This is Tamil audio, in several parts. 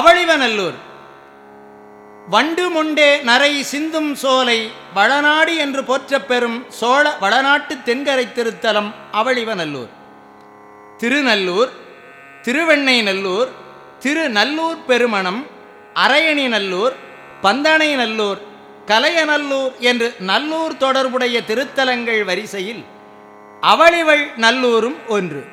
அவளிவநல்லூர். வண்டு மொண்டே நரை சிந்தும் சோலை வளநாடு என்று போற்றப் பெறும் சோழ வளநாட்டு தென்கரை திருத்தலம் அவளிவநல்லூர். திருநல்லூர், திருவெண்ணை நல்லூர், திருநல்லூர் பெருமணம், அரையணி நல்லூர், பந்தனை நல்லூர், கலையநல்லூர் என்று நல்லூர் தொடர்புடைய திருத்தலங்கள் வரிசையில் அவளிவள் நல்லூரும் ஒன்று.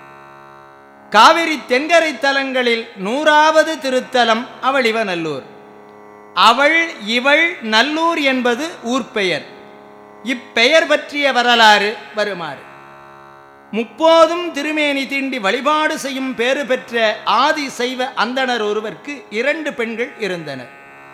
காவிரி தென்கரை தலங்களில் 100வது திருத்தலம் அவளிவநல்லூர். அவள் இவள் நல்லூர் என்பது ஊர்பெயர். இப்பெயர் பற்றிய வரலாறு வருமாறு. முப்போதும் திருமேனி தீண்டி வழிபாடு செய்யும் பேறு பெற்ற ஆதி சைவ அந்தணர் ஒருவருக்கு 2 பெண்கள் இருந்தனர்.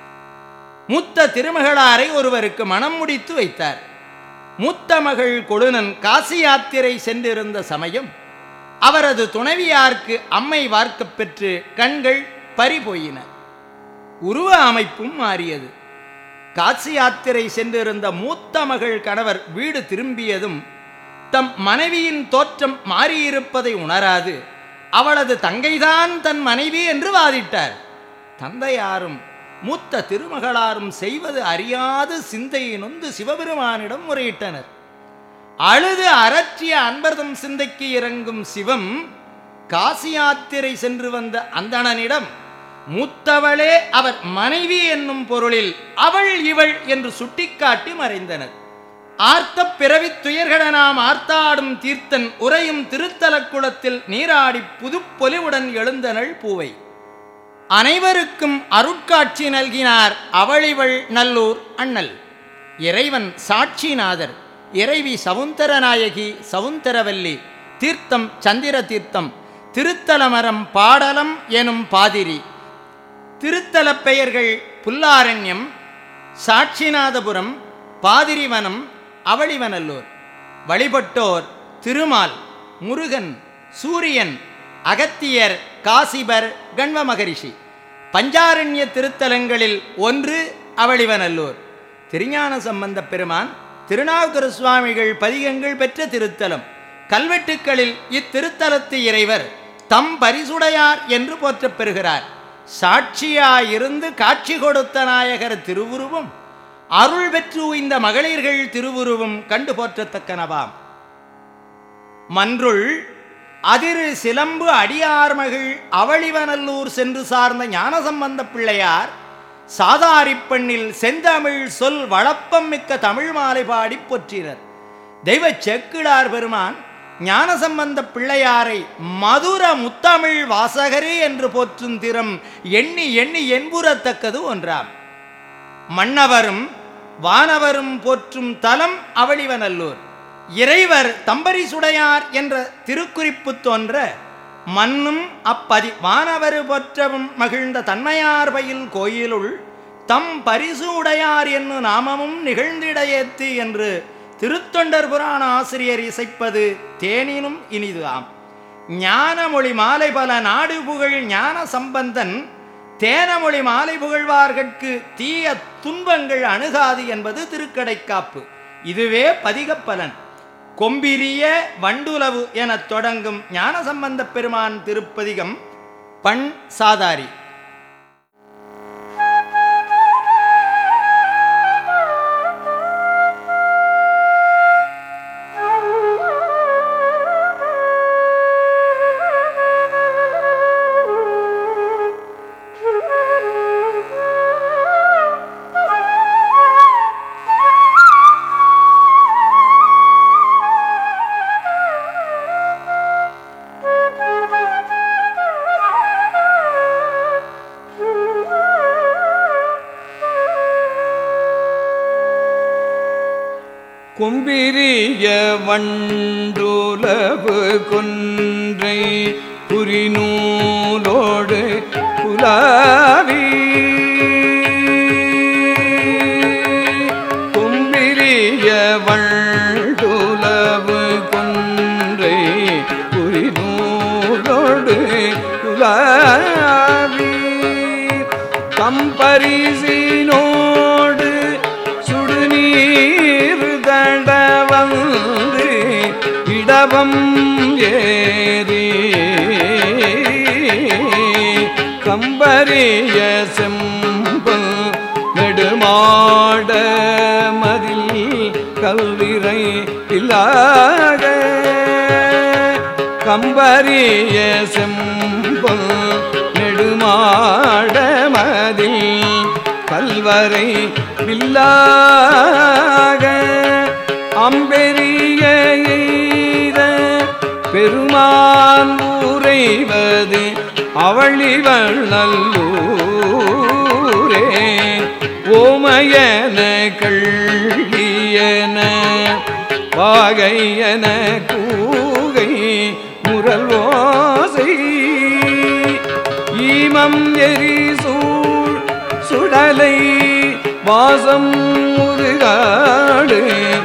மூத்த திருமகளாரை ஒருவருக்கு மணம் முடித்து வைத்தார். மூத்த மகள் கொழுனன் காசி யாத்திரை சென்றிருந்த சமயம் அவரது துணைவியாருக்கு அம்மை வார்க்கப் பெற்று கண்கள் பறிபோயின. உருவ அமைப்பும் மாறியது. காசி யாத்திரை சென்றிருந்த மூத்த மகள் கணவர் வீடு திரும்பியதும் தம் மனைவியின் தோற்றம் மாறியிருப்பதை உணராது அவளது தங்கைதான் தன் மனைவி என்று வாதிட்டார். தந்தையாரும் மூத்த திருமகளாரும் செய்வது அறியாது சிந்தையை நொந்து சிவபெருமானிடம் முறையிட்டனர். அழுது அரற்றிய அன்பர்தம் சிந்தைக்கு இறங்கும் சிவம் காசி யாத்திரை சென்று வந்த அந்தணனிடம் மூத்தவளே அவர் மனைவி என்னும் பொருளில் அவள் இவள் என்று சுட்டிக்காட்டி மறைந்தனர். ஆர்த்த பிறவி துயர்கட நாம் ஆர்த்தாடும் தீர்த்தன் உரையும் திருத்தலக்குளத்தில் நீராடி புதுப்பொலிவுடன் எழுந்தனள் பூவை. அனைவருக்கும் அருட்காட்சி நல்கினார் அவளிவள் நல்லூர் அண்ணல். இறைவன் சாட்சிநாதர், இறைவி சவுந்தரநாயகி சவுந்தரவல்லி, தீர்த்தம் சந்திர தீர்த்தம், திருத்தலமரம் பாடலம் எனும் பாதிரி. திருத்தல பெயர்கள் புல்லாரண்யம், சாட்சிநாதபுரம், பாதிரிவனம், அவளிவநல்லூர். வழிபட்டோர் திருமால், முருகன், சூரியன், அகத்தியர், காசிபர், கண்வ மகரிஷி. பஞ்சாரண்ய திருத்தலங்களில் ஒன்று அவளிவநல்லூர். திருஞான சம்பந்தப் பெருமான், திருநாவுக்கர சுவாமிகள் பதிகங்கள் பெற்ற திருத்தலம். கல்வெட்டுக்களில் இத்திருத்தலத்து இறைவர் தம் பரிசுடையார் என்று போற்றப் பெறுகிறார். சாட்சியாயிருந்து காட்சி கொடுத்த நாயகர் திருவுருவும் அருள் பெற்று உய்ந்த மகளிர்கள் திருவுருவும் கண்டு போற்றத்தக்கனவாம். மன்றுள் அதிரு சிலம்பு அடியார்மகள் அவளிவநல்லூர் சென்று சார்ந்த ஞானசம்பந்த பிள்ளையார் சாதாரிப்பண்ணில் செந்தமிழ் சொல் வளப்பம் மிக்க தமிழ் மாலை பாடி போற்றினர். தெய்வ செக்கிழார் பெருமான் ஞானசம்பந்த பிள்ளையாரை மதுர முத்தமிழ் வாசகரே என்று போற்றும் திறம் எண்ணி எண்ணி என்புறத்தக்கது ஒன்றாம். மன்னவரும் வானவரும் போற்றும் தலம் அவளிவநல்லூர். இறைவர் தம்பரிசுடையார் என்ற திருக்குறிப்பு தோன்ற மன்னும் அப்பதி வானவரு போற்றவும் மகிழ்ந்த தன்மையார் பயில் கோயிலுள் தம் பரிசு உடையார் என்னும் நாமமும் நிகழ்ந்திட ஏத்து என்று திருத்தொண்டர் புராண ஆசிரியர் இசைப்பது தேனினும் இனிதுதாம். ஞானமொழி மாலை பல நாடு புகழ் ஞான சம்பந்தன் தேனமொழி மாலை புகழ்வார்கட்கு தீய துன்பங்கள் அணுகாது என்பது திருக்கடைக்காப்பு. இதுவே பதிகப்பலன். கொம்பிரிய வண்டுலவு எனத் தொடங்கும் ஞானசம்பந்தப் பெருமான் திருப்பதிகம் பண் சாதாரி. கொம்பிரிய வண்டுலவு கொன்றை குறிநூலோடு குலாவி கொம்பிரிய வண்டுலவு கொன்றை குறிநூலோடு குலாவி கம்பரிசினோடு சுடுநீர் தடவந்து இடவம் ஏறி கம்ப கம்பரிய செம்பல் நெடுமாட மதில் கல்விரை இல்லாக கம்பரிய செம்பல் நெடுமாட மதில் கல்வரை வில்லாக அம்பெரிய எய்த பெருமான் உறைவது அவளிவள் நல்லூரே ஓமையன கள்ளியன வாகையன கூகை முரல்வோசை ஈமம் எரிசூழ் சுடலை வாசம் முருகாடு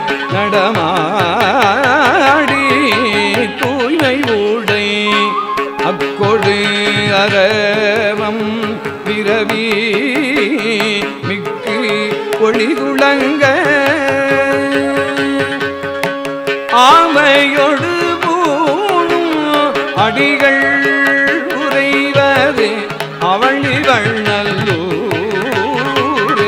நடமாடி தூய்மை ஊடை அக்கொடு அரவம் பிறவி மிக்கு ஒளிதுளங்க ஆமையொடு பூணும் அடிகள் உறைவது அவளிவள் நல்லூரே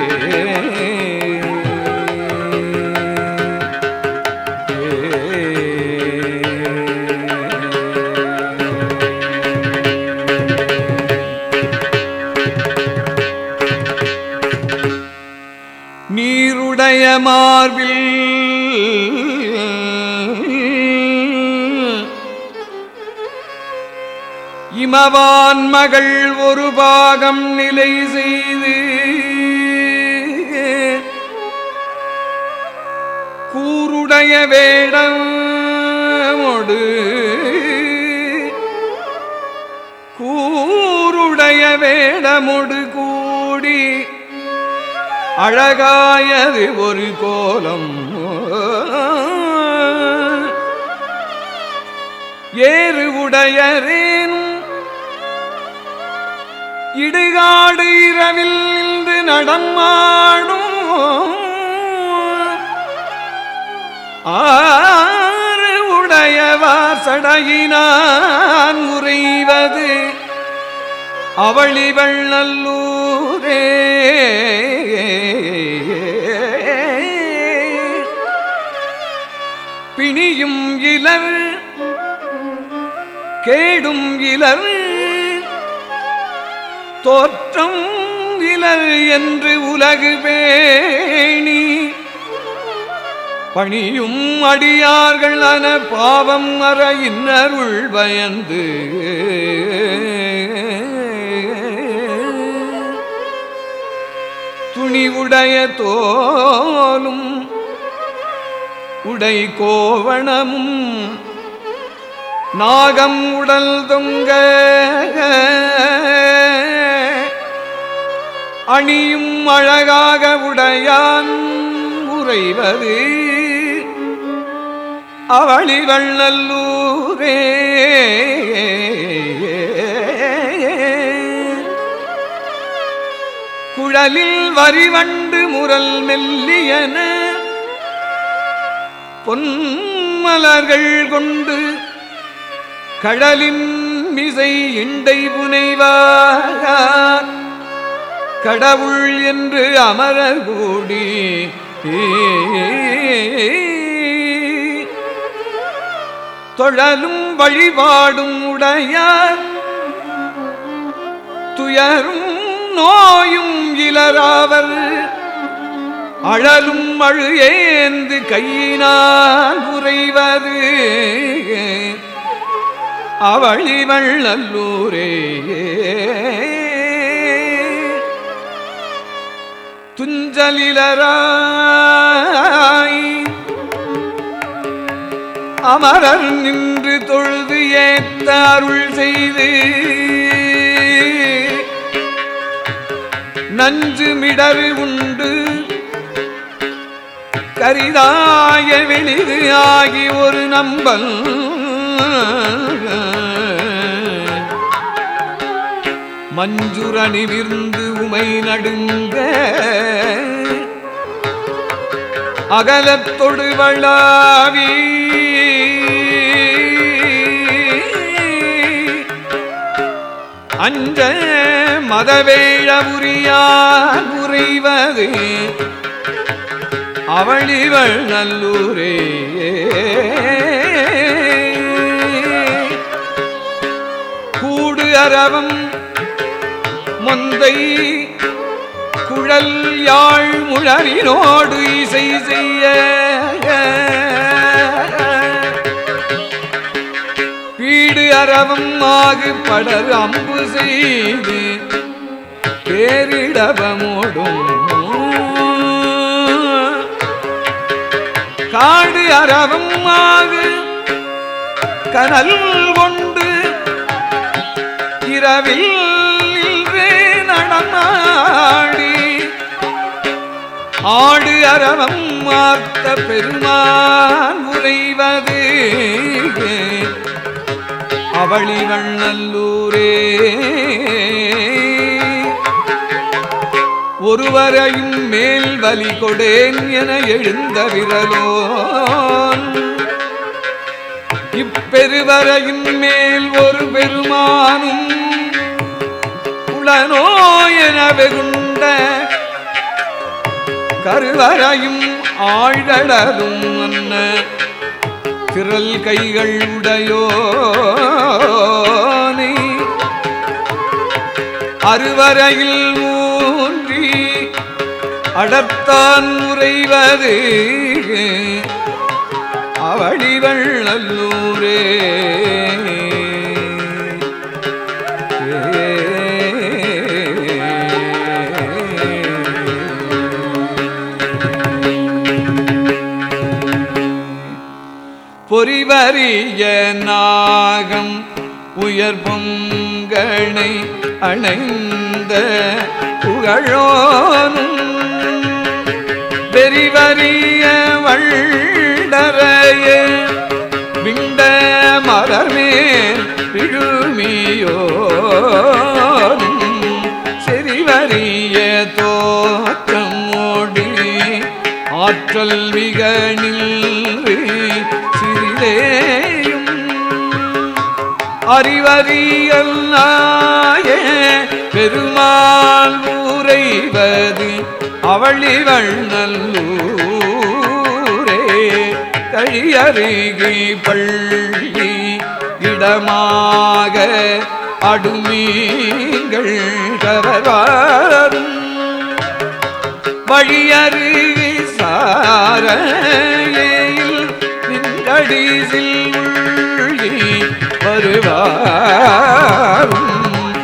நீருடைய மார்பில் இமவான் மகள் ஒரு பாகம் நிலை செய்து கூருடைய வேடமோடு கூடி அழகாயது ஒரு கோலம் ஏறு உடையரேன் இடுகாடு இரவில் நின்று நடமாடும் ஆறு உடையவார் சடையினான் உறைவது அவளிவள் நல்லூரே பிணியும் இலர் கேடும் இலர் தோற்றம் இலர் என்று உலகு பேணி பணியும் அடியார்கள் அன பாவம் அற இன்னருள் பயந்து துணிவுடைய தோலும் உடை கோவணமும் நாகம் உடல் தொங்க அணியும் அழகாக உடையான் உறைவது அவளிவள் நல்லூரே குழலில் வரிவண்டு முரல் மெல்லியன பொன்மலர்கள் கொண்டு கடலின் மிசை இண்டை புனைவார் கடவுள் என்று அமரர் கூடி தொழலும் வழிபாடும் உடையார் துயரும் நோயும் இலராவர் அழலும் அழு ஏந்து கையினால் உறைவது அவளிவள் நல்லூரே துஞ்சலிலராய் அமரர் நின்று தொழுது ஏத்த அருள் செய்து நஞ்சு மிடறு உண்டு கரிதாய வெளிது ஆகி ஒரு நம்பல் மஞ்சுரணி விருந்து உமை நடுங்க அகலத்தொடு வளாவி அஞ்ச மதவேழ உரியான் உறைவது அவளிவள் நல்லூரே. கூடு அரவம் மொந்தை குழல் யாழ் முழவினோடு இசை செய்ய பீடு அரவம் ஆகு படர் அம்பு செய்து பேரிடவமோடும் காடு அரவம் ஆகு கனல் கொண்டு இரவில் நடமாடி ஆடு அரவம் மார்த்த பெருமான் உறைவது அவளிவள் நல்லூரே. ஒருவரையும் மேல் வலி கொடேன் என எழுந்த விரலோன் இப்பெருவரையும் மேல் ஒரு பெருமானும் உளனோ என வெகுண்ட கருவரையும் ஆழ்கடலும் அன்ன திரள் கைகள் உடையோனை அருவரையில் ஊன்றி அடர்த்தான் உறைவது அவளிவள் நல்லூரே. பொறிவரிய நாகம் உயர் பொங்கனை அணைந்த புகழோனும் வெறிவரிய வள்ளரைய விண்ட மலர்மேல் விழுமியோனும் செறிவரிய தோற்றம் ஓடி ஆற்றல் மிக நின்று சிறிதேயும் அறிவறியல் நாய பெருமாள் உறைவது அவளிவள் நல்லூரே. கழியருகி பள்ளி இடமாக அடுமீங்கள் கவரும் வழியருகி சாரையில் நின்றடிசில் உள்ளி வருவாரும்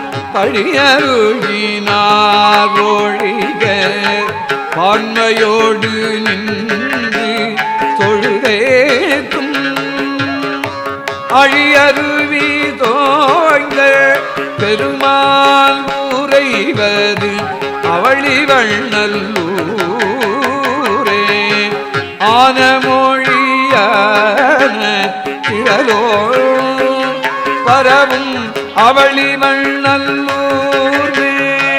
பழியருகினார் ஒழிக பான்மையோடு நின்று தொழுதேத்தும் அழியருவி தோய்ந்த பெருமாள் உறைவது அவளிவள் நல்லூரே. ஆனமொழியான திரளோ பரவும் அவளிவள் நல்லூரே.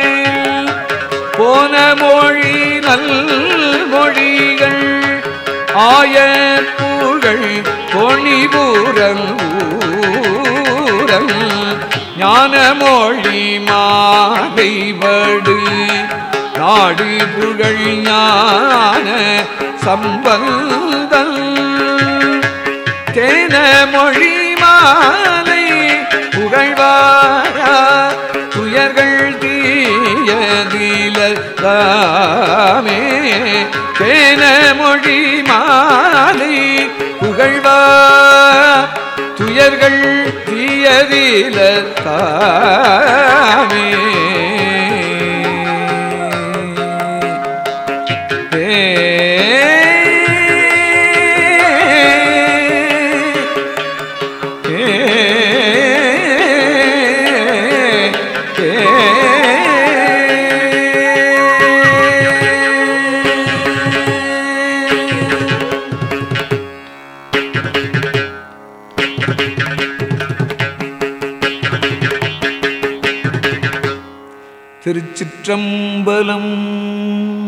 போன மொழி நல்மொழிகள் ஆய புகழ் பொணிபூரங்கூரல் ஞானமொழி மாலைவடு நாடு புகழ் ஞான சம்பந்தல் தேன மொழி மாலை புகழ்வாரா துயர்கள் தீயதிலே தேன மொழி மாலை புகழ்வா துயர்கள் தீயதிலே திருச்சிற்றம்பலம்.